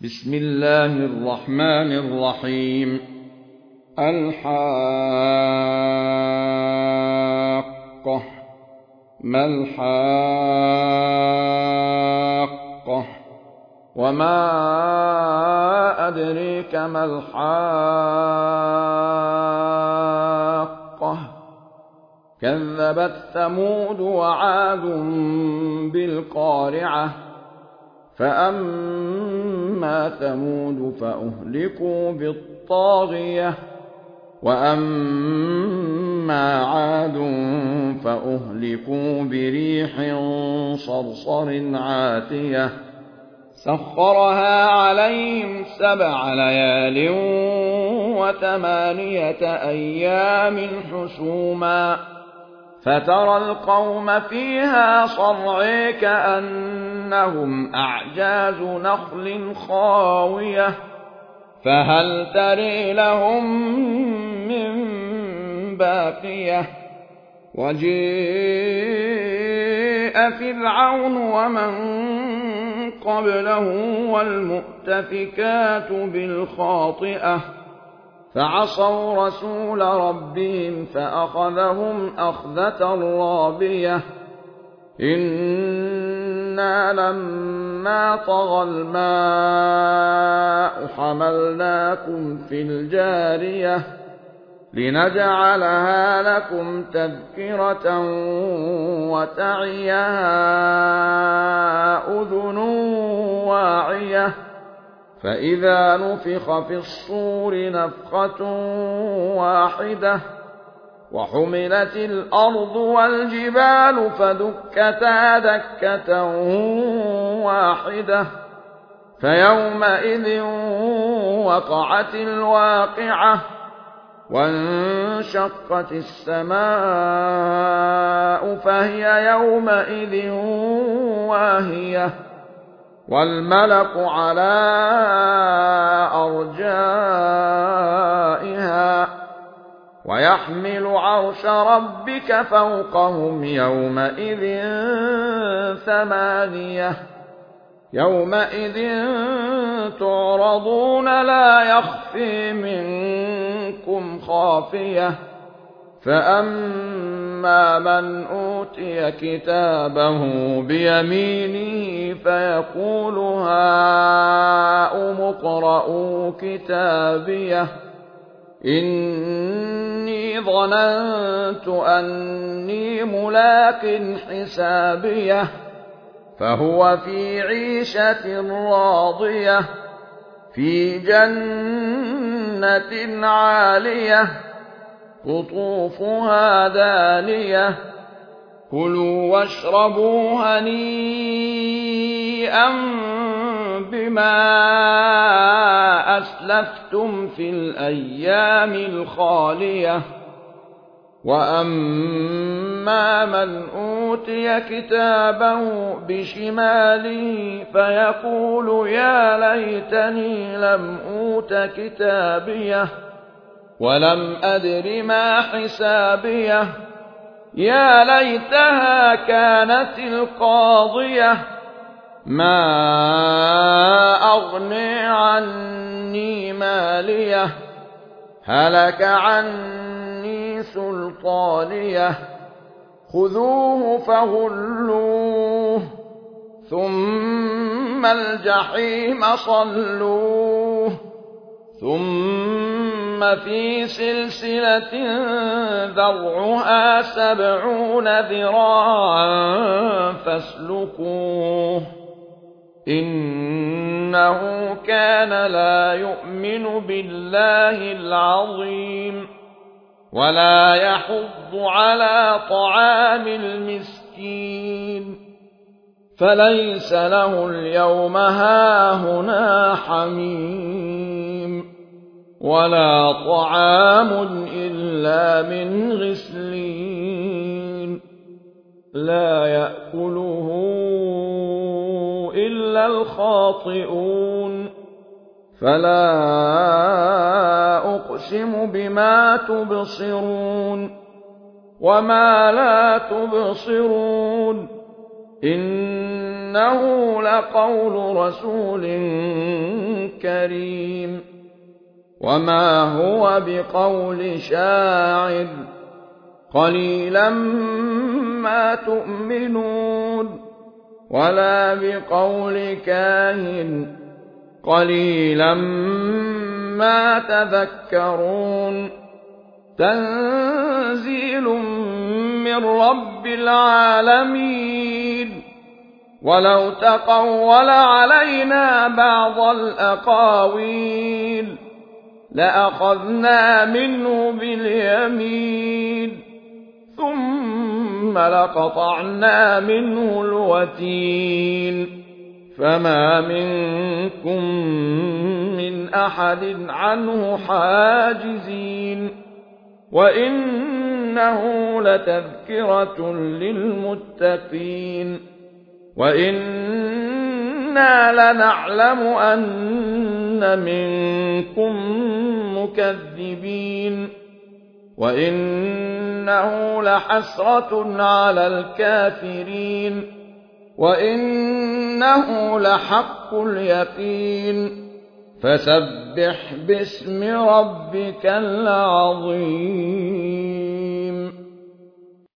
بسم الله الرحمن الرحيم. الحاقة. ما الحاقة؟ وما أدريك ما الحاقة؟ كذبت ثمود وعاد بالقارعة. فأما ثمود فأهلكوا بالطاغية، وأما عاد فأهلكوا بريح صرصر عاتية سخرها عليهم 7 ليال و8 أيام حسوما، فترى القوم فيها صرعى كأنهم أعجاز نخل خاوية، فهل ترى لهم من باقية. وجيء فرعون ومن قبله والمؤتفكات بالخاطئة، فعصوا رسول ربهم فأخذهم أخذة رابية. إنا لما طغى الماء حملناكم في الجارية لنجعلها لكم تذكرة وتعيها أذن واعية. فإذا نفخ في الصور نفخة واحدة، وحملت الأرض والجبال فدكتا دكة واحدة، فيومئذ وقعت الواقعة، وانشقت السماء فهي يومئذ واهية، والملك على أرجائها، ويحمل عرش ربك فوقهم يومئذ 8. يومئذ تعرضون لا يخفي منكم خافية. فأما من أوتي كتابه بيمينه فيقول هاؤم اقرءوا كتابيه إني ظننت أني ملاق حسابيه، فهو في عيشة راضية في جنة عالية قطوفها دانية. كلوا واشربوا هنيئا بما أسلفتم في الأيام الخالية. وأما من أوتي كتابه بشماله فيقول يا ليتني لم أوت كتابيه ولم أدر ما حسابيه، يا ليتها كانت القاضية، ما أغني عني ماليه، هلك عني سلطانيه. خذوه فغلوه ثم الجحيم صلوه، ثم في سلسلة ذرعها 70 ذراعا فاسلكوه، إنه كان لا يؤمن بالله العظيم ولا يحض على طعام المسكين، فليس له اليوم هاهنا حميم ولا طعام إلا من غسلين لا يأكله إلا الخاطئون. فلا أقسم بما تبصرون وما لا تبصرون إنه لقول رسول كريم وما هو بقول شاعر قليلا ما تؤمنون ولا بقول كاهن قليلا ما تذكرون تنزيل من رب العالمين ولو تقول علينا بعض الأقاويل لأخذنا منه باليمين ثم لقطعنا منه الوتين فما منكم من أحد عنه حاجزين وإنه لتذكرة للمتقين وإنا لنعلم أن منكم مكذبين وإنه لحسرة على الكافرين وإنه لحق اليقين فسبح باسم ربك العظيم